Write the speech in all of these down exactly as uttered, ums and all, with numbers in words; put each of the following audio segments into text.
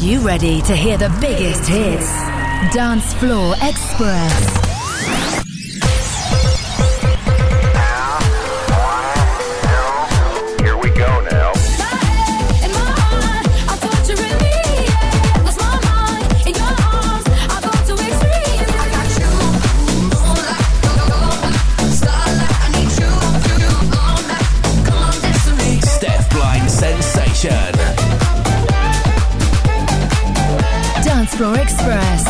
you ready to hear the biggest hits? Dance Floor Express. Dance Floor Express.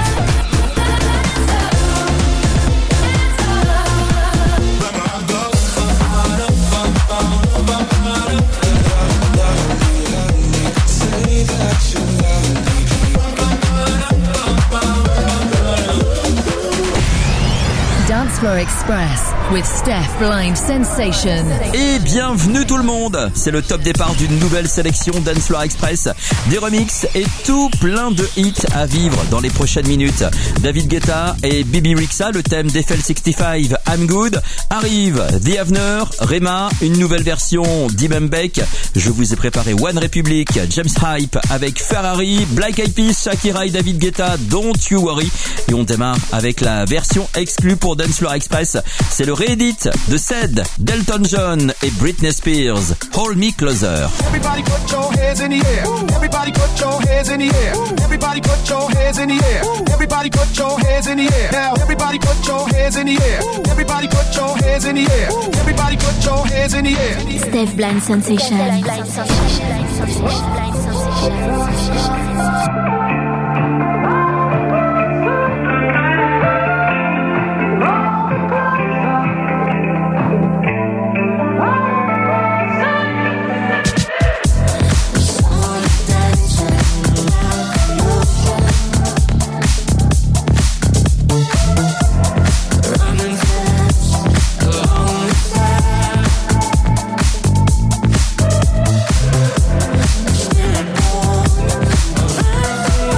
Dance Floor Express with Steph Blind Sensation. Et bienvenue tout le monde. C'est le top départ d'une nouvelle sélection Dance Floor Express. Des remixes et tout plein de hits à vivre dans les prochaines minutes. David Guetta et Bibi Rexha, le thème d'Eiffel soixante-quinze, I'm Good. Arrive The Avener, Rema, une nouvelle version d'Ibembek. Je vous ai préparé One Republic, James Hype avec Ferrari, Black Eyed Peas, Shakira et David Guetta, Don't You Worry. Et on démarre avec la version exclue pour Dance Floor Express. C'est le réédit de Ced, Delton John et Britney Spears. Hold Me Closer. Everybody put your hands in the air. Everybody put your hands in the air. Everybody put your hands in the air. Everybody put your hands in the air. Now everybody put your hands in the air. Everybody put your hands in the air. Everybody put your hands in the air. Steph Blind Sensation. Blind Sensation. Blind Sensation. We'll be right back.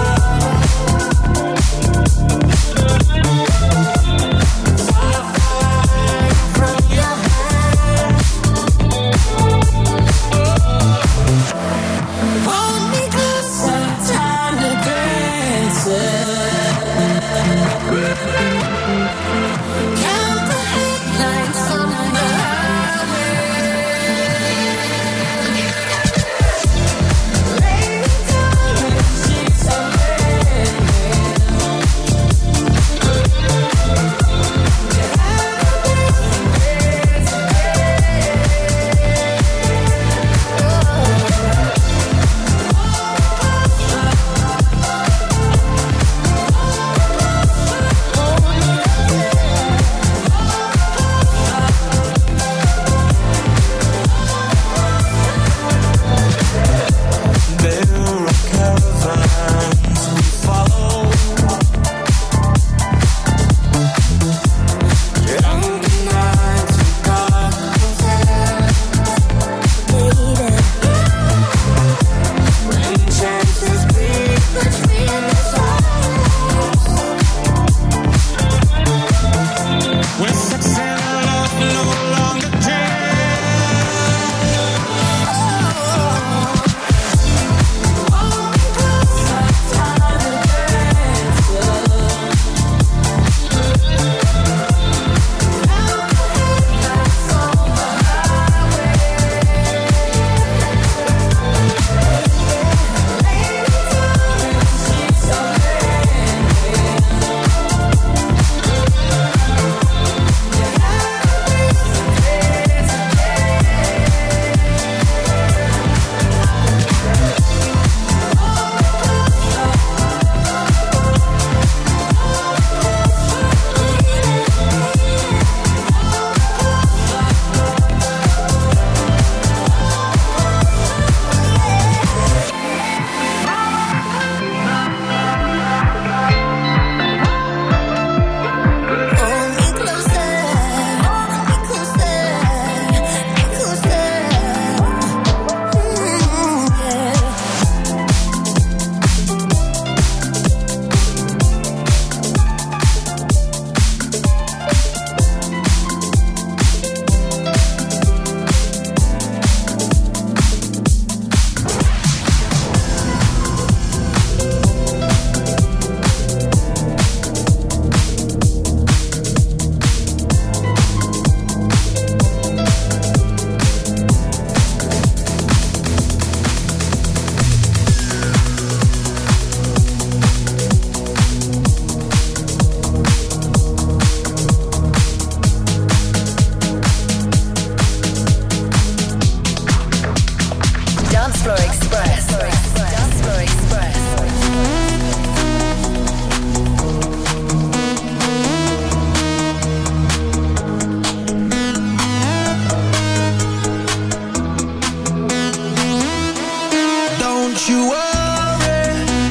Don't you worry,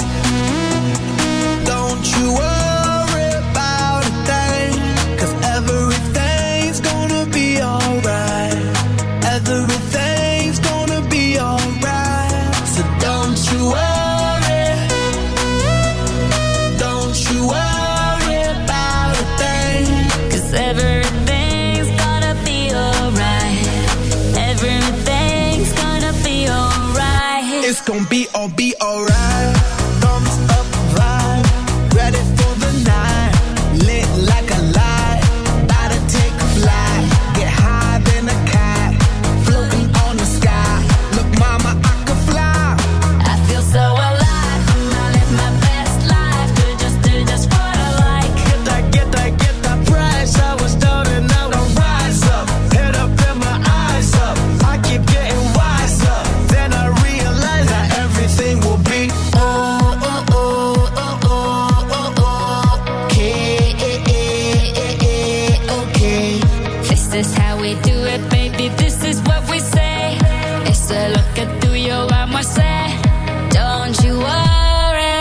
don't you worry about a thing, 'cause everything's gonna be alright. Everything's gonna be alright. So don't you worry, don't you worry about a thing, 'cause everything's gonna be alright. Everything's gonna be alright. It's gonna be all be alright. Thumbs up vibe, ready for the night. Lit like a light, about to take a flight. Get high than a cat, floating on the sky. Look, mama, I can fly. I feel so alive. I live my best life. Do just, do just what I like. Get that, get that, get that price. I was down and now I rise up. Head up and my eyes up. I keep getting wiser. Then I realize that everything will be oh, oh, oh, oh, oh, oh, oh. Okay, okay. This is how we do it, baby. This is what we say. It's a look at through your eyes, I say. Don't you worry.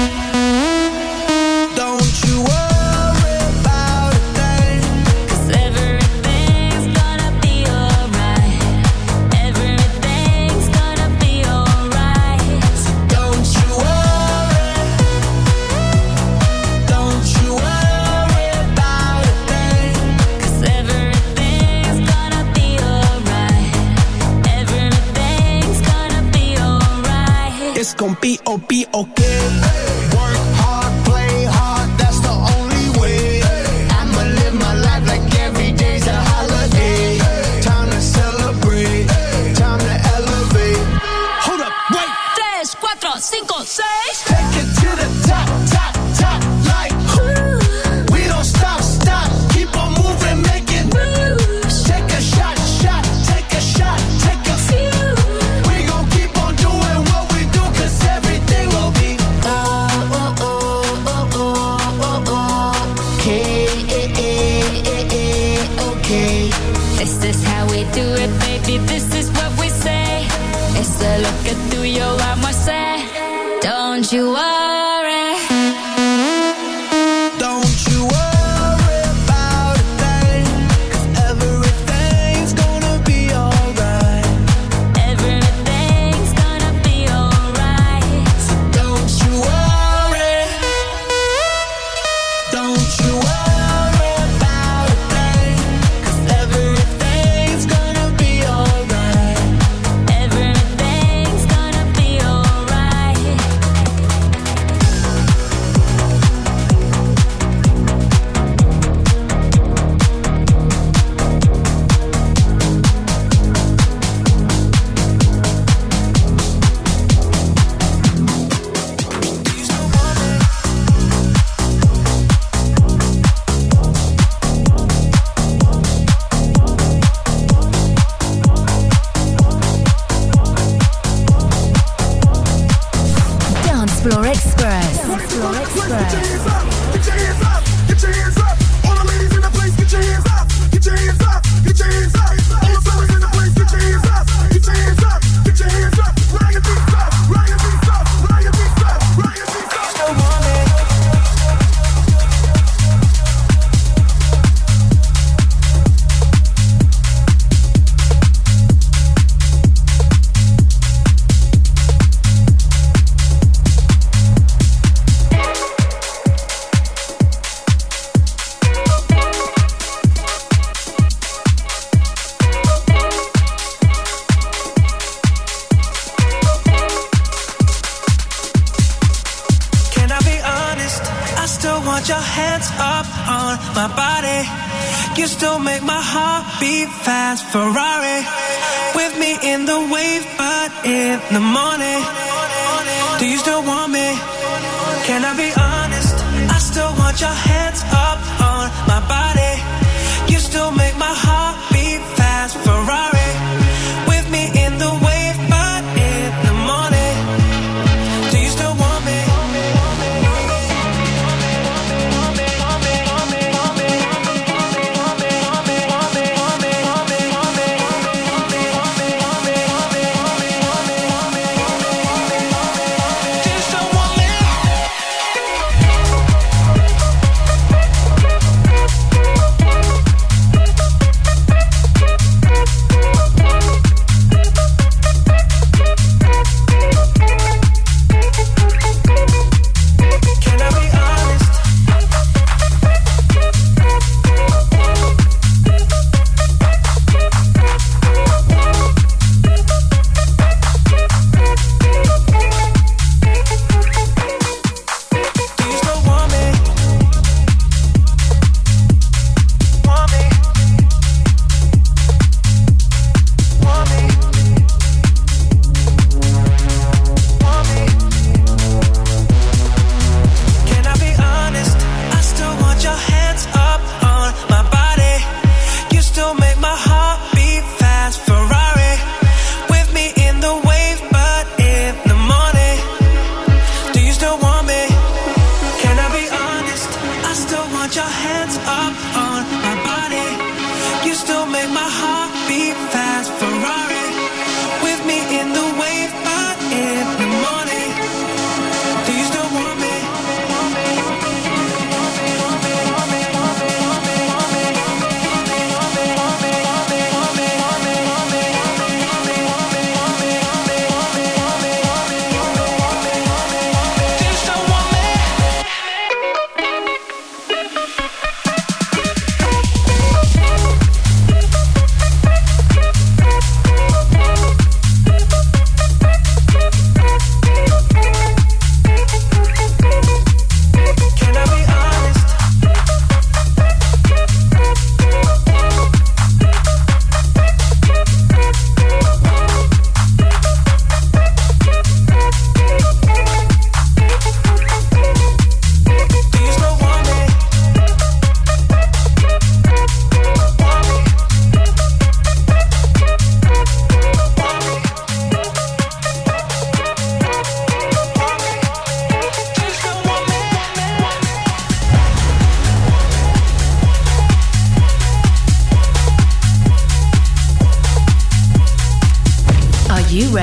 Don't you worry about a thing, 'cause everything's gonna be alright. Everything's gonna be alright. So don't you worry, don't you worry about a thing, 'cause everything's gonna be alright. Everything's gonna be alright. It's gonna be oh be okay. Work hard, play hard, that's the only way. I'ma live my life like every day's a holiday. Time to celebrate, time to elevate. Hold up, wait. Tres, cuatro, cinco, seis. Take it to the top, top, top, like ooh. We don't stop, stop, keep on moving, making moves. Take a shot, shot, take a shot, take a few. We gon' keep on doing what we do, 'cause everything will be oh, oh, oh, oh, oh, oh, okay, okay. This is how we do it, baby. This is what we say. It's a look at through your eyes, I say. Don't you worry. Don't you worry about a thing, 'cause everything's gonna be alright. Everything's gonna be alright. So don't you worry, don't you worry about a thing, 'cause everything's gonna be alright. Everything's gonna be alright. Dance Floor Express. Dance Floor Express. Get your hands up, get your hands up, get your hands up. All the ladies in the place, get your hands up, get your hands up, get your hands up. All the fellas in the place, get your hands up, get your hands up, get your hands up. Riot beats up, riot beats up, riot beats up, riot beats up. Still want me. Can I be honest? I still want your hands up on my body. You still make my heart beat fast. Ferrari with me in the wave, but in the morning. Do you still want me? Can I be honest? I still want your hands up on my body. You still make my heart beat fast. Ferrari with me in the wave, but in the morning. Do you still want me?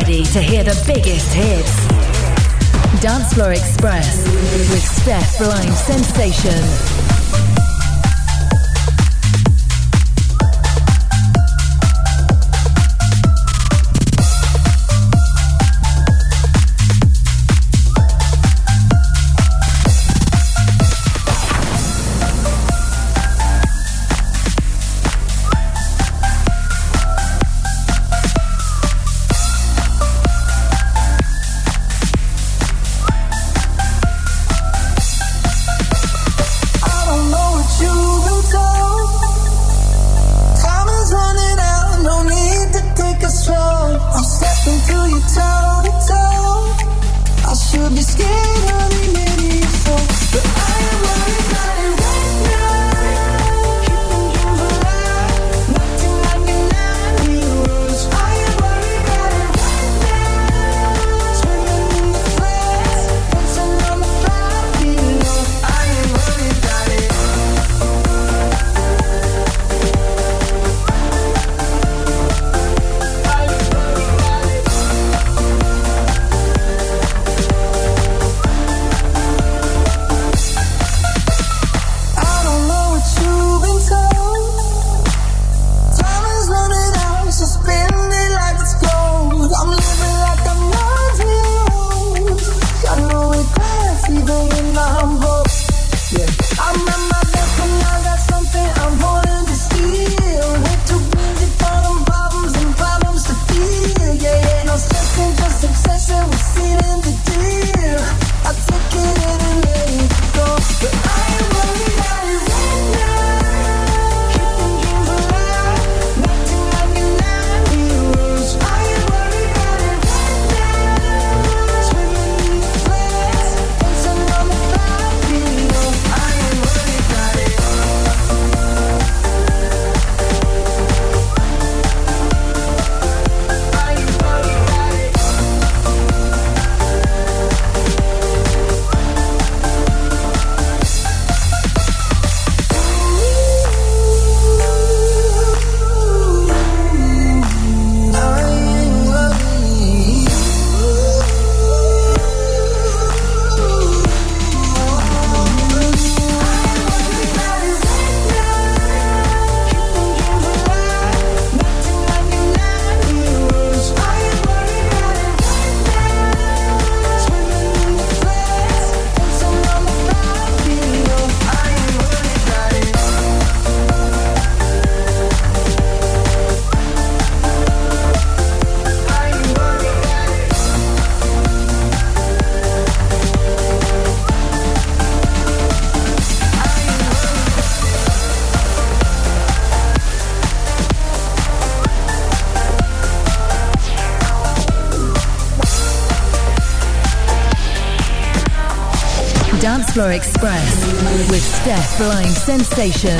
ready to hear the biggest hits. Dance Floor Express with Steph Blind Sensation. Dance Floor Express with Steph Blind Sensation.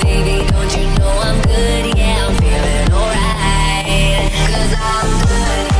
Don't you know I'm good? Yeah, I'm feeling alright. 'Cause I'm good.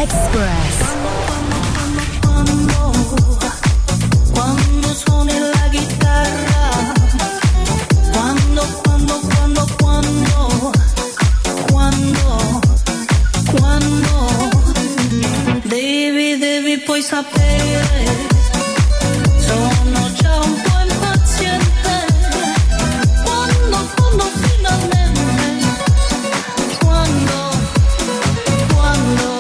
Express. Quando suoni la chitarra, quando, quando, quando, quando, quando, quando, devi, devi poi sapere, sono già un po' impaziente, quando, quando finalmente, quando, quando,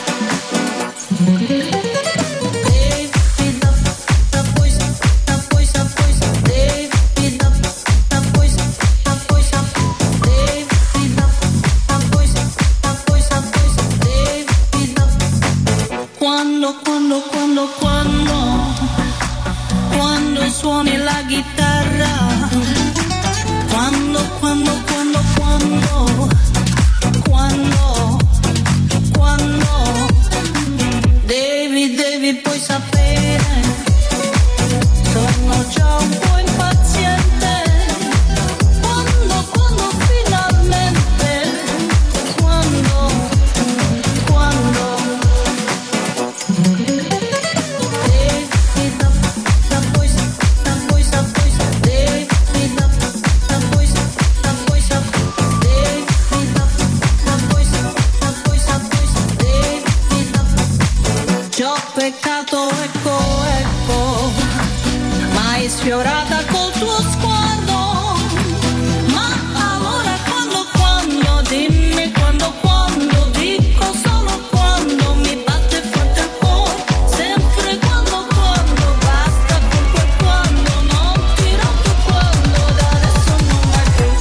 quando, quando, quando, quando, quando suoni la chitarra, quando, quando, quando, quando, quando, quando, devi, devi poi sapere, sono già un po' impaziente, quando, quando finalmente, quando, quando. Ci ho peccato, ecco, ecco, mai sfiorata col tuo sguardo, ma allora quando, quando, dimmi quando, quando, dico solo quando, mi batte forte il cuore, sempre quando, quando, basta con quel quando, non ti rompo quando, da adesso non mai più.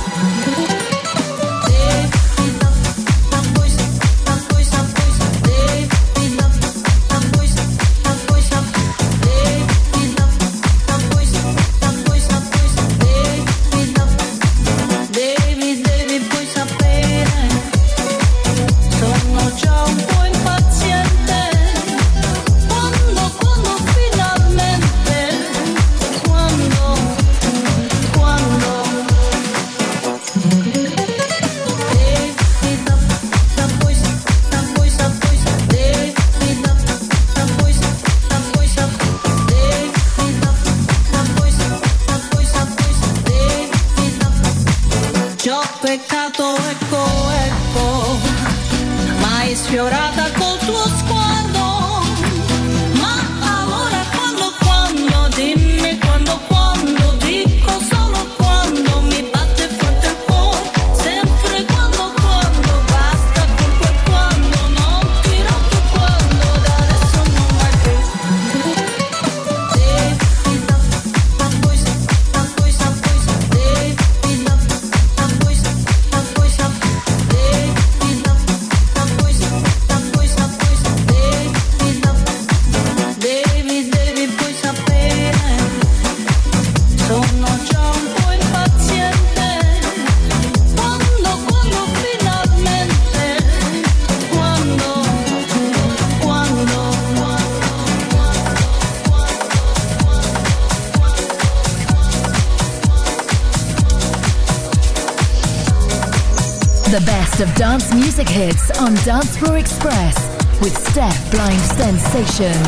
Devi da, da poi, da poi, da poi, devi da, da poi, da poi, devi da, da poi, da poi, da poi, devi da, devi, devi poi sapere, sono già un po' impaziente, quando, quando finalmente, quando, quando, devi da, da poi, da poi, da poi, devi da, da poi, da poi, devi da, da poi, da poi, da poi, devi da. Ci ho peccato, ecco, ecco, mai sfiorata col tuo sguardo, ma allora quando, quando, dimmi quando, quando, dico solo quando, mi batte forte il cuore, sempre quando, quando, basta con quel quando, non ti rompo quando, da adesso non mai più. Devi da, da poi, da poi, da poi, devi da, da poi, da poi, devi da, da poi, da poi, da poi, devi da, devi, devi poi sapere, sono già un po' impaziente, quando, quando finalmente, quando, quando, quando, The best of dance music hits on Dance Floor Express with Steph Blind Sensation.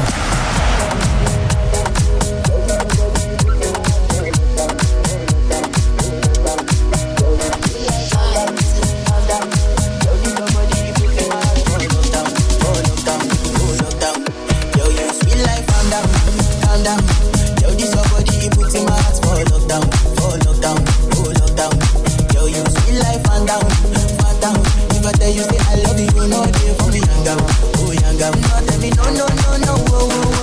Yo, you sweet life, calm down, calm down. Yo, this your body, it puts in my heart for lockdown, for lockdown, for lockdown. Yo, you sweet life, calm down, calm down. If I tell you say I love you, you know they for me, young girl, oh young girl. No, tell me no, no, no, no, oh, oh,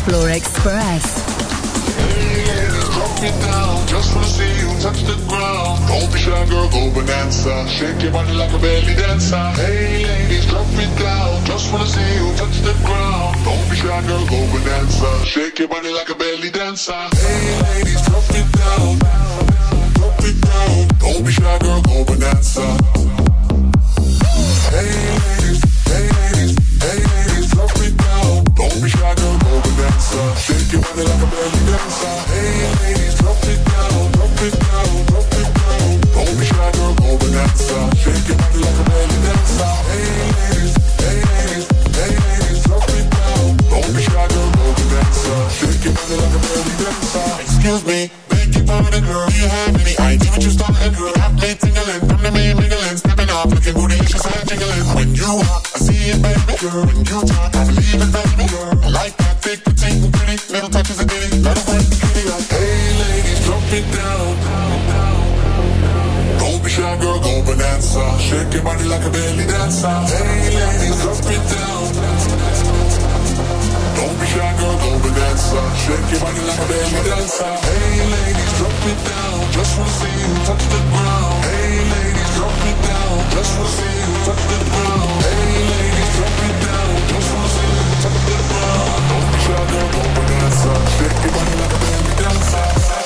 Floor Express. Drop it down, just wanna see you touch the ground. Don't be shy, girl, go bonanza. Shake your body like a belly dancer. Hey ladies, drop it down, just wanna see you touch the ground. Don't be shy, girl, go bonanza. Shake your body like a belly dancer. Hey ladies, drop it down, drop it down. Don't be shy, girl, go bonanza. Hey ladies, hey ladies, hey ladies, drop it down. Don't be shy, girl, go bonanza. Shake your body like a belly dancer. Hey ladies, drop it down, drop it down, drop it down. Don't be shy, girl, go bonanza. Shake your body like a belly dancer. Hey ladies, hey ladies, hey ladies, drop it down. Don't be shy, girl, go bonanza. Shake your body like a belly dancer. Excuse me, beg your pardon, girl. Do you have any idea what you're starting, girl? Hot plate tingling, come to me mingling, stepping off, looking bootylicious and jiggling. When you walk, I see it, baby girl. When you talk, I believe it, baby girl. I like that thick, petite, and pretty, little touches of ditty. Let it work, kitty like, hey ladies, drop it down. Don't be shy, girl, go bonanza. Shake your body like a belly dancer. Hey ladies, drop it down. Don't be shy, girl, go bonanza. Shake your body like a belly dancer. Hey ladies, drop it down. Just wanna see you touch the ground. Hey ladies, drop it down. Just wanna see you touch the ground. Hey ladies, drop it down. Just wanna see you touch the ground. Don't be shy, girl, go bonanza. Shake your body like a belly dancer.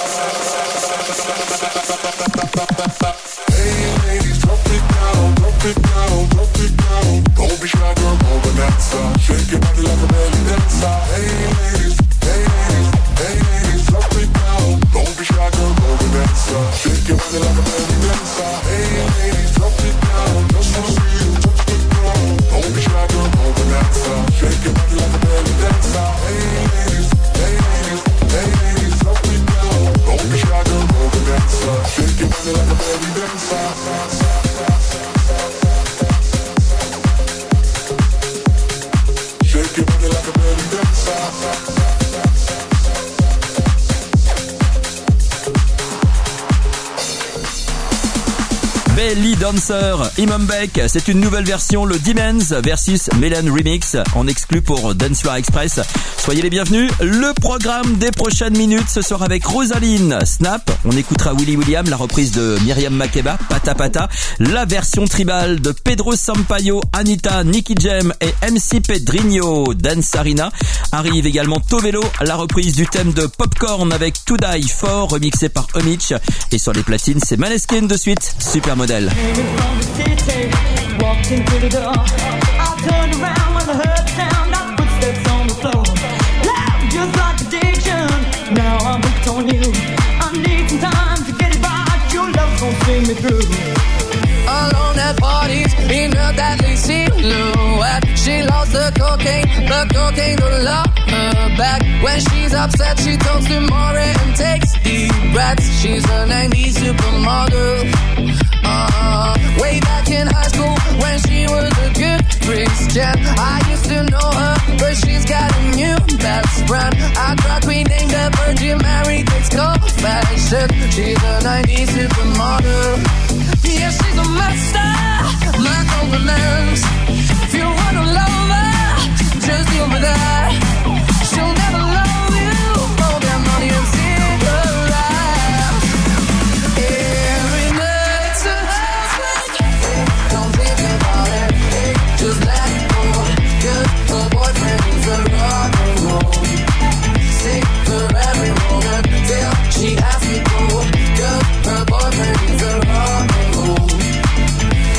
Hey ladies, drop it down, drop it down, drop it down. Don't be shy, girl, go bonanza. Shake your body like a belly dancer. Hey ladies, hey ladies, hey ladies, drop it down. Don't be shy, girl, go bonanza. Shake your body like a belly dancer. Hey ladies, drop it down. Just wanna see you touch the ground. Don't be shy, girl, go bonanza. Shake your body like a belly dancer. Hey ladies, hey ladies, hey ladies, drop it down. Don't be shy, girl, go bonanza. Shake your body like a belly dancer. Shake your body like a belly dancer. Belly Dancer, Imam Beck, c'est une nouvelle version, le Demons versus Mélène Remix, en exclu pour Dance Floor Express. Soyez les bienvenus. Le programme des prochaines minutes, ce sera avec Rosaline, Snap. On écoutera Willy William, la reprise de Myriam Makeba, Pata Pata. La version tribale de Pedro Sampaio, Anita, Nicky Jam et M C Pedrinho, Dance Arena. Arrive également Tovelo, la reprise du thème de Popcorn avec To Die For, remixé par Omich. Et sur les platines, c'est Maneskin de suite, super modèle. Alone at parties, in her deadly silhouette. She lost the cocaine, the cocaine don't love her back. When she's upset, she talks to Maury and takes deep breaths. She's a nineties supermodel. Uh, way back in high school, when she was a good Christian, I used to know her, but she's got a new best friend. I cried, we named her Virgin Mary, takes confession. She's a nineties supermodel. Yeah, she's a master, my compliments. If you wanna love her, just deal with her. She'll never love you more than money and cigarettes. Every night's a heartbreak. Don't think about it, just let it go. 'Cause her boyfriend is a rock and roll. Sick for every moment till she has to go. 'Cause her boyfriend is a rock and roll.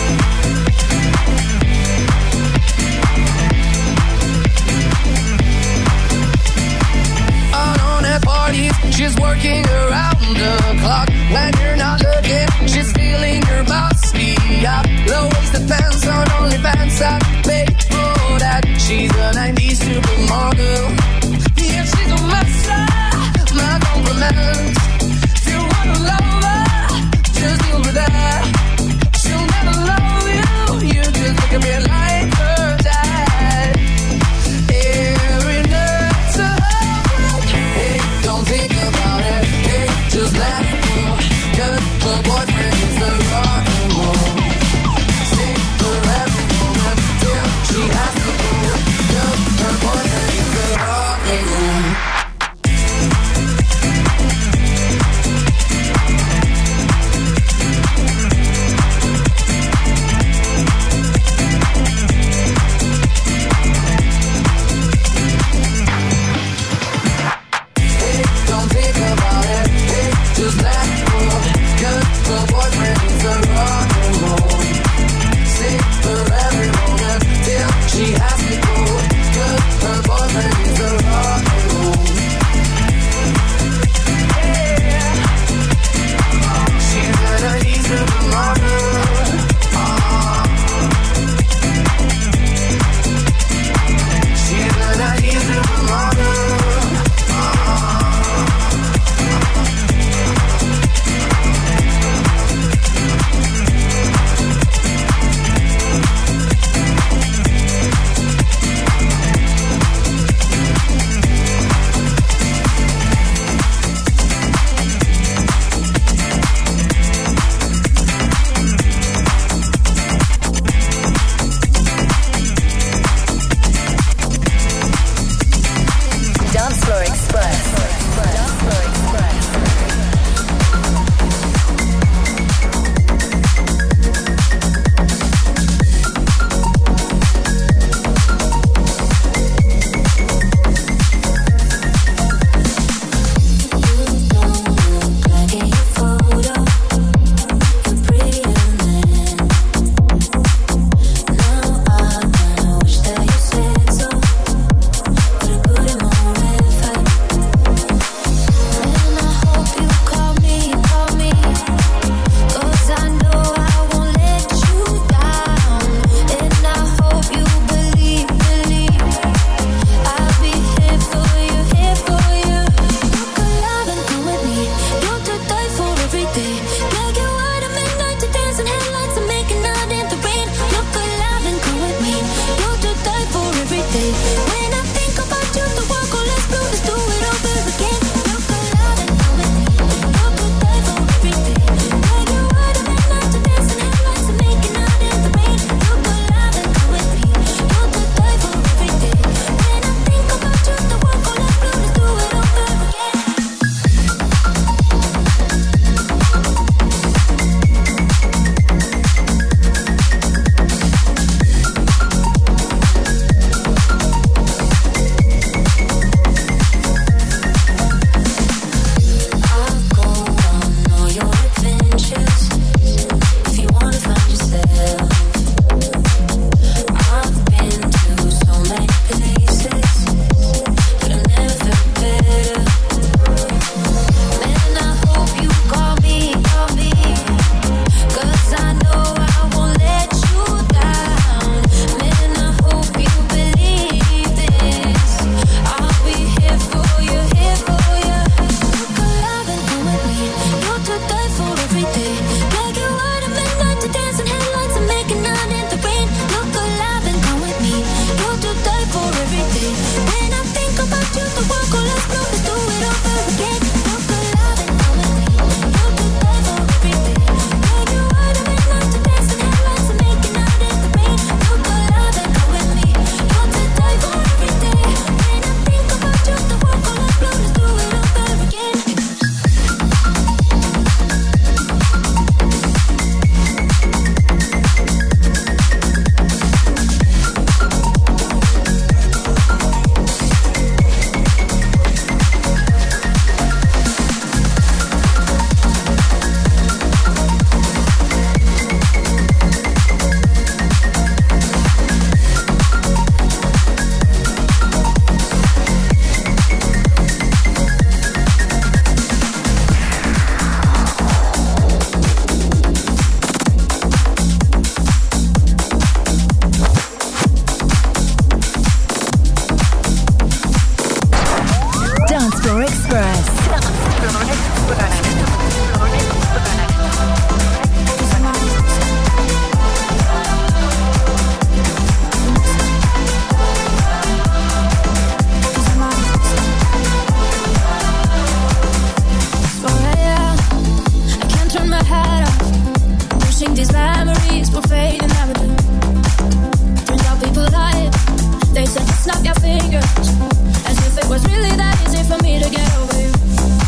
peaceful fate and never do. Turns out people lie. They said to snap your fingers, as if it was really that easy for me to get over you.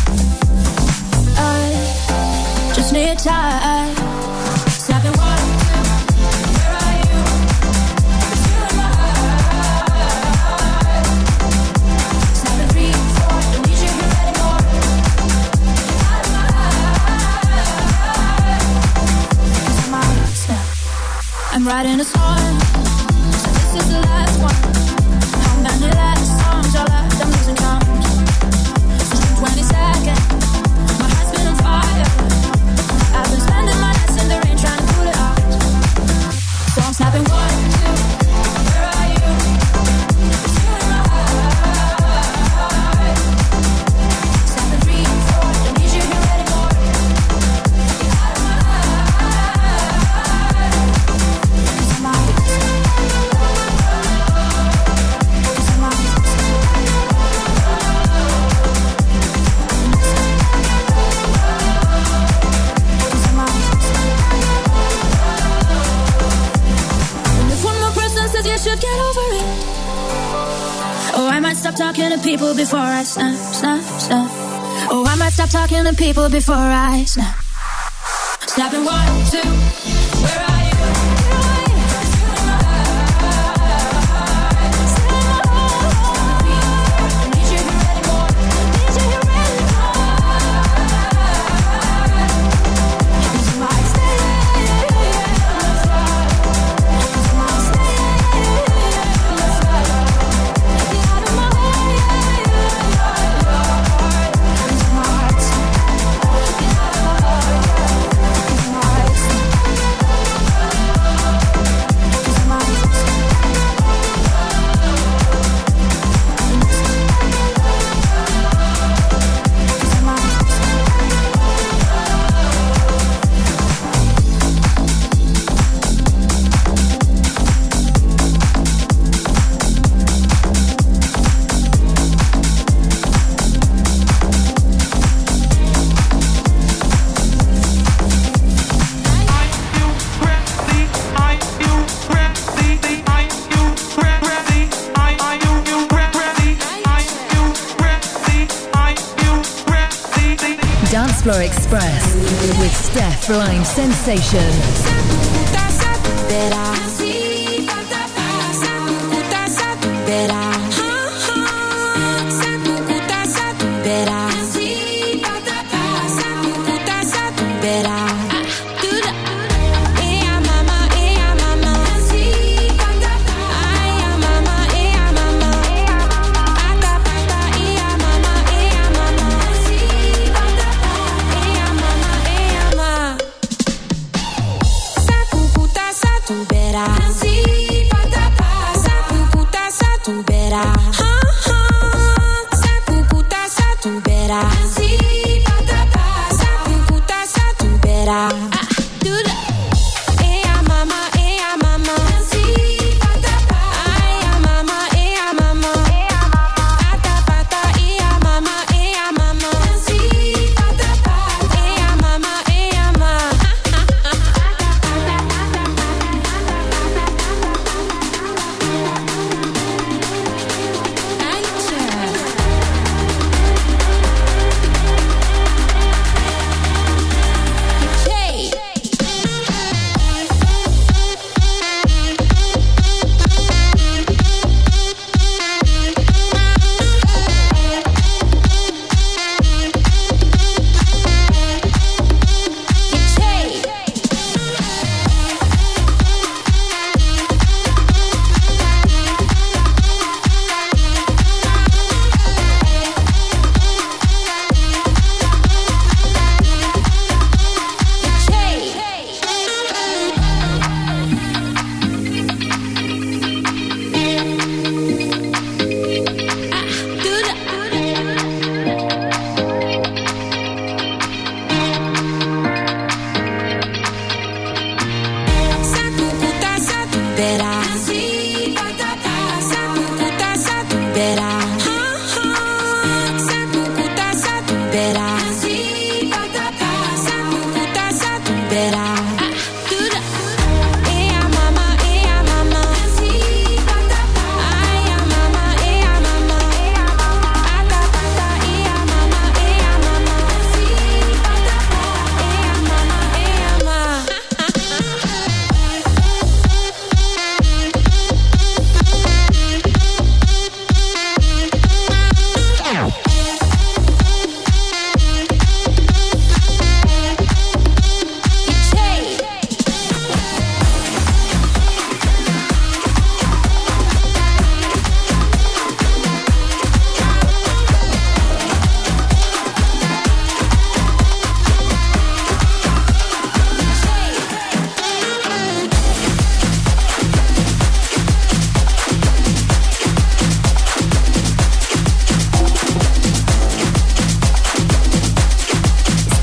I just need time. Snapping one, two, where are you? It's you in my eyes. Snapping three, four, don't need you here anymore. Out of my eyes. 'Cause I'm out of step. I'm writing a song, so this is the last one. How many last songs are left? I'm losing count. Just in twenty seconds, my heart's been on fire. I've been spending my nights in the rain trying to put it out. So I'm snapping one, two, where are you? It's you in my eyes. Snapping three, four, don't need you here anymore. Get out of my eyes. 'Cause I'm out. 'Cause I'm out. And if one more person says you should get over it, oh, I might stop talking to people before I snap, snap, snap. Oh, I might stop talking to people before I snap. Snapping one, two, where are you? Where are you? It's you in my eyes. It's in my eyes. Don't need you here anymore. Need you here anymore. 'Cause you might stay. 'Cause you might stay. Get out of my way. 'Cause you might stay. Get out of my way. 'Cause you might stay. 'Cause you might stay. Dance Floor Express with Steph Flying Sensation. Hey!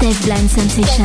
Steph Blind Sensation.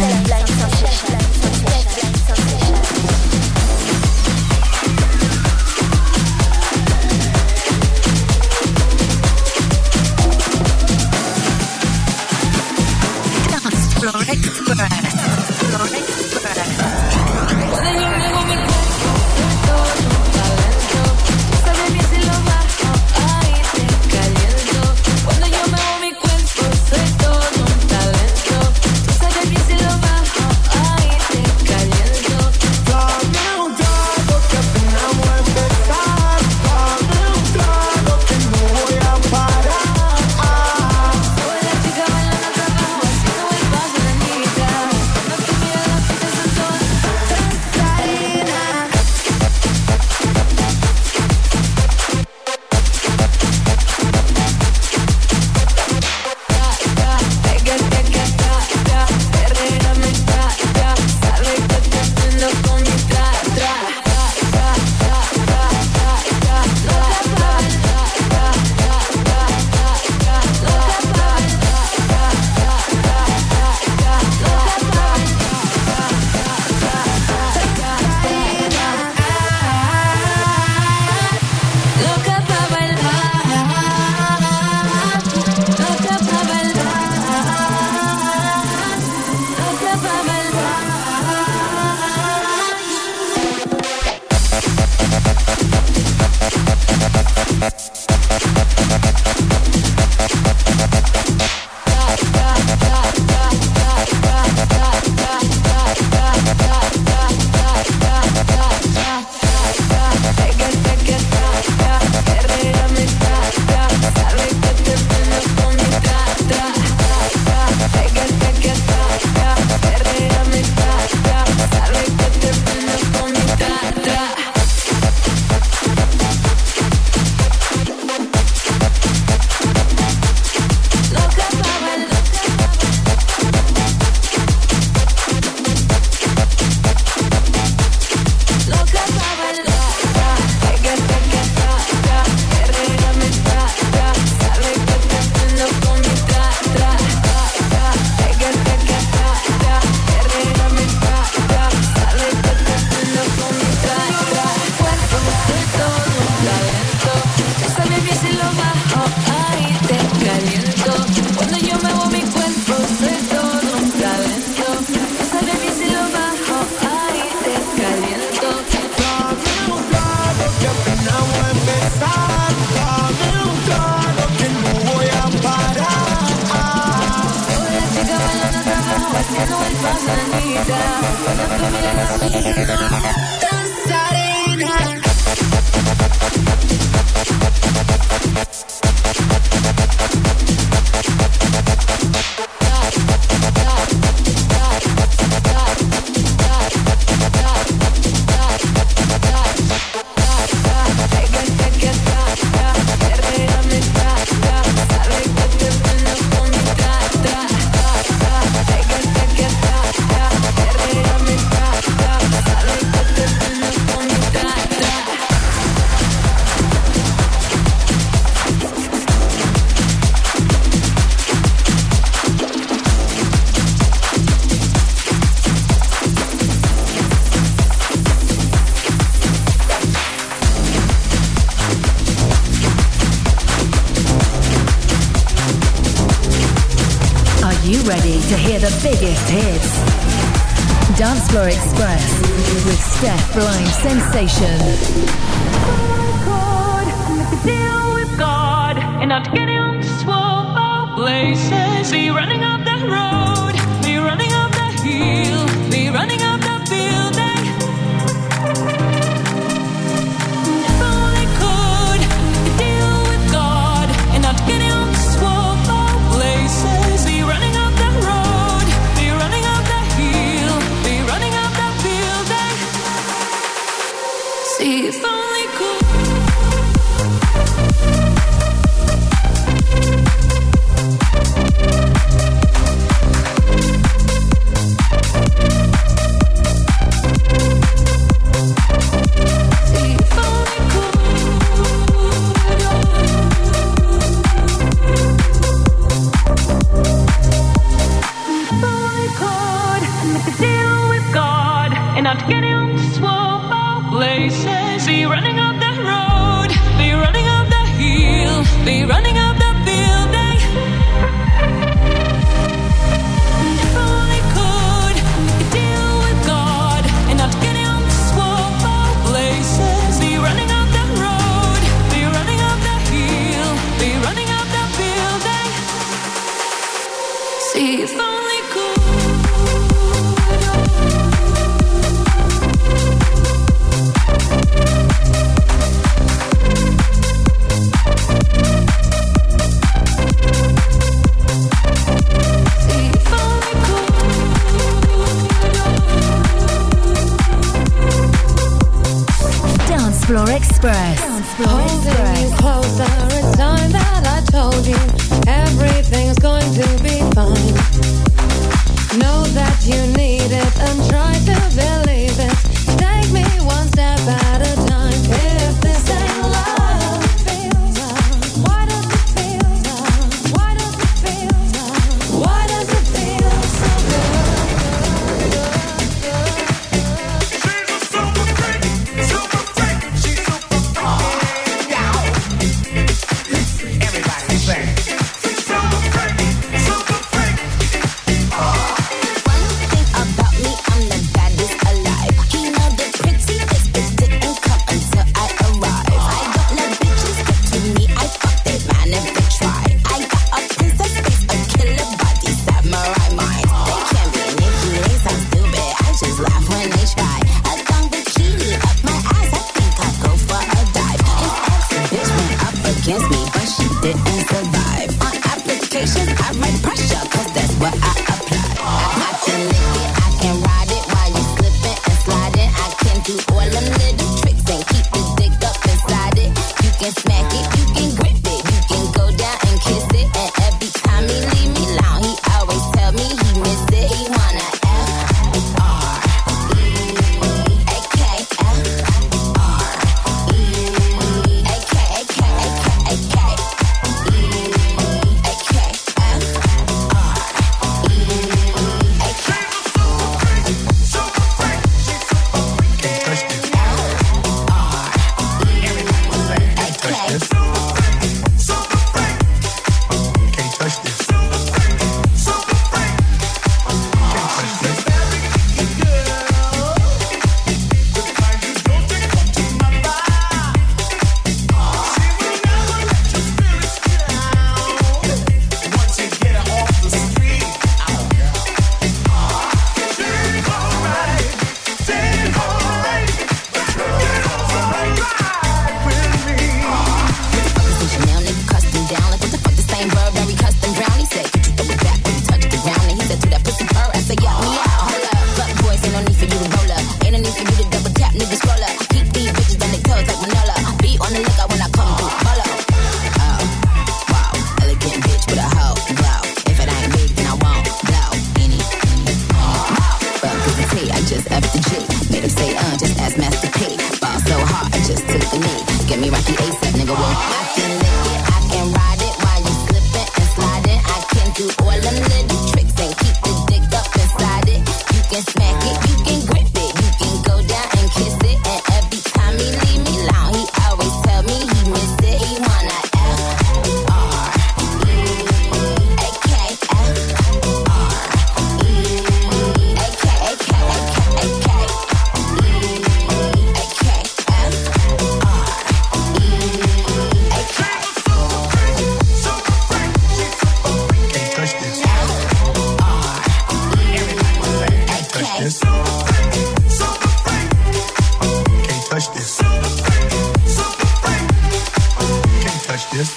Biggest hits. Dance Floor Express with Steph Blind Sensation. Make a deal with God and not get on swole places. Be running up that road, be running up that hill, be running up that building. If only could make a deal with God and not get on swole places. Be running up that road. If only could. If only places. Be running up that road, be running up the hill, be running up the building. If I only could make a deal with God and not get him to swap our places. Be running up that road, be running up the hill, be running up the building. See if I only could. Floor Express. Holding you closer, it's time that I told you everything's going to be fine. Know that you need it and try to believe it. Take me one step at a time. If this ain't love, why does it feel love? Why does it feel love? Why does it feel so good? She's a super freak, super freak. She's super freaky. Yeah. Everybody sing. Super freak, super freak. One thing about me, I'm the baddest alive. You know the prettiest bitch didn't come until I arrived. I don't let bitches get to me. I fuck that man if they try. I got a princess face, a killer body, samurai mind. They can't be Nikki, they sound stupid. I just laugh when they try. A thong bikini up my ass, I think I'll go for a dive. His ex bitch went up against me, but she didn't survive. On applications, I write pressure, cause that's what I apply. I can lick it, I can ride it while you slipping and sliding. I can do all them little tricks and keep the dick up inside it. You can smack it, you can grip it, you can go down and kiss it. And every time he leave me alone, he always tell me he miss it. He wanna F R E A K F R E A K A K A K A K E A K F R E A K. Chanel nigga custom down, like what the fuck, the same Burberry custom brown. He said, could you throw it back when you touch the ground? And he said, to that pussy purr. I said, yeah, me out, hold up. Fuck boys, ain't no need for you to roll up. Ain't no need for you to double tap, nigga scroll up. Keep these bitches on their toes like Manola. Be on the lookout when I come through, follow. Oh, wow, elegant bitch with a hoe, wow. If it ain't big, then I won't blow. Any, any, no. Fuck is the T, I just F the G. Made him say, uh, just ask Master P. Ball so hard, I just took the knee. Get me Rocky ASAP, nigga, well, I can lick it, I can ride it while you slipping and sliding. I can do all them little tricks and keep the dick up inside it. You can smack it, you can grip it, you can go down and kiss it. And every time he leave me alone, he always tell me he miss it. He wanna F R E A K F R E A K A K A K A K E A K F R E A K. Can't touch this. Can't touch this. Can't touch this.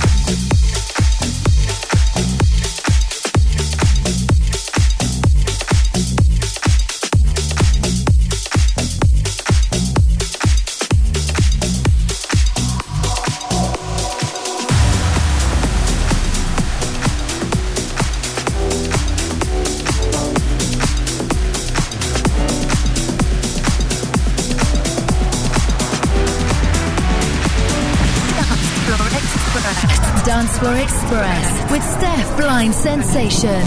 Dance Floor Express with Steph Blind Sensation.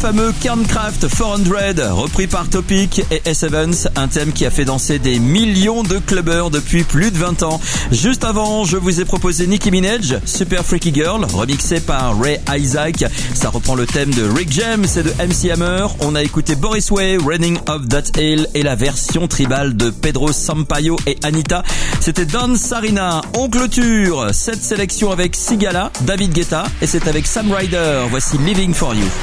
fameux Kernkraft quatre cents, repris par Topic et S. Evans, un thème qui a fait danser des millions de clubbers depuis plus de vingt ans. Juste avant, je vous ai proposé Nicki Minaj, Super Freaky Girl, remixé par Ray Isaac. Ça reprend le thème de Rick James et de M C Hammer. On a écouté Boris Way, Running Up That Hill et la version tribale de Pedro Sampaio et Anita. C'était Don Sarina. On clôture cette sélection avec Sigala, David Guetta et c'est avec Sam Ryder. Voici Living For You.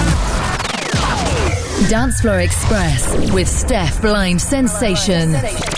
Dance Floor Express with Steph Blind Sensation.